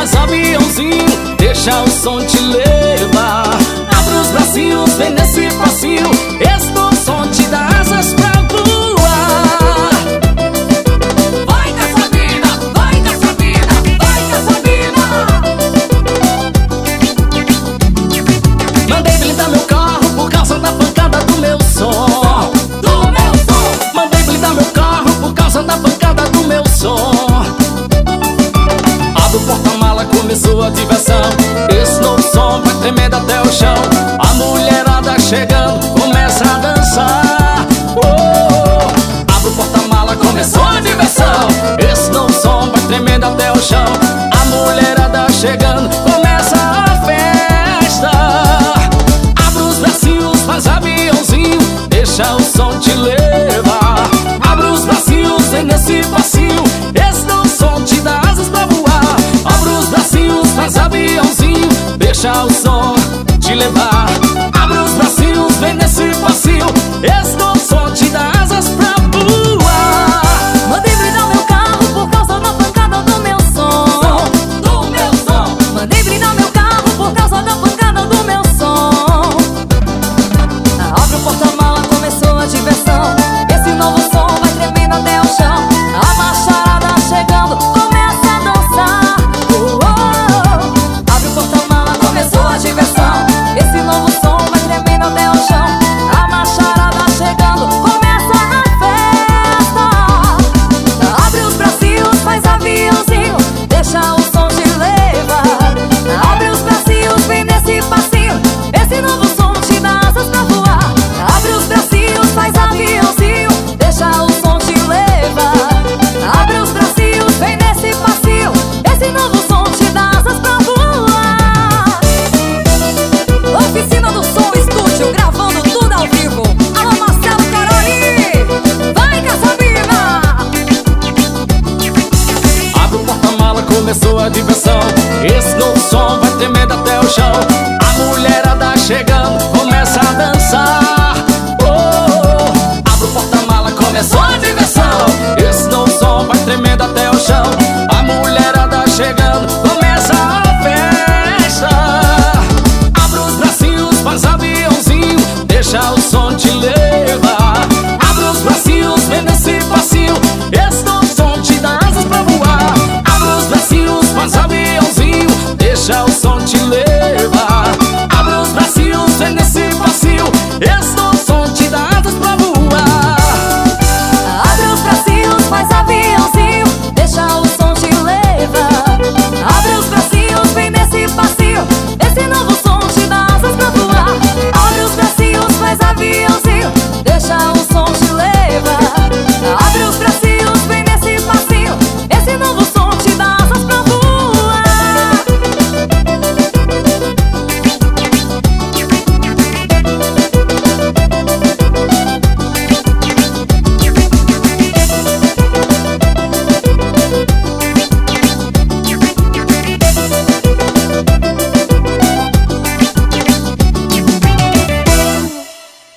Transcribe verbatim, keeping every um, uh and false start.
voz aviãozinho, deixa o som te levar. Abre os bracinhos, vem nesse passinho, este som te dá asas pra voar. Vai nessa mina, vai nessa mina, vai nessa mina. Mandei blindar meu carro por causa da pancada do meu som. Do meu som. Mandei blindar meu carro por causa da pancada do meu som. Abre o porta-mala, começou a diversão. Esse novo som vai tremer até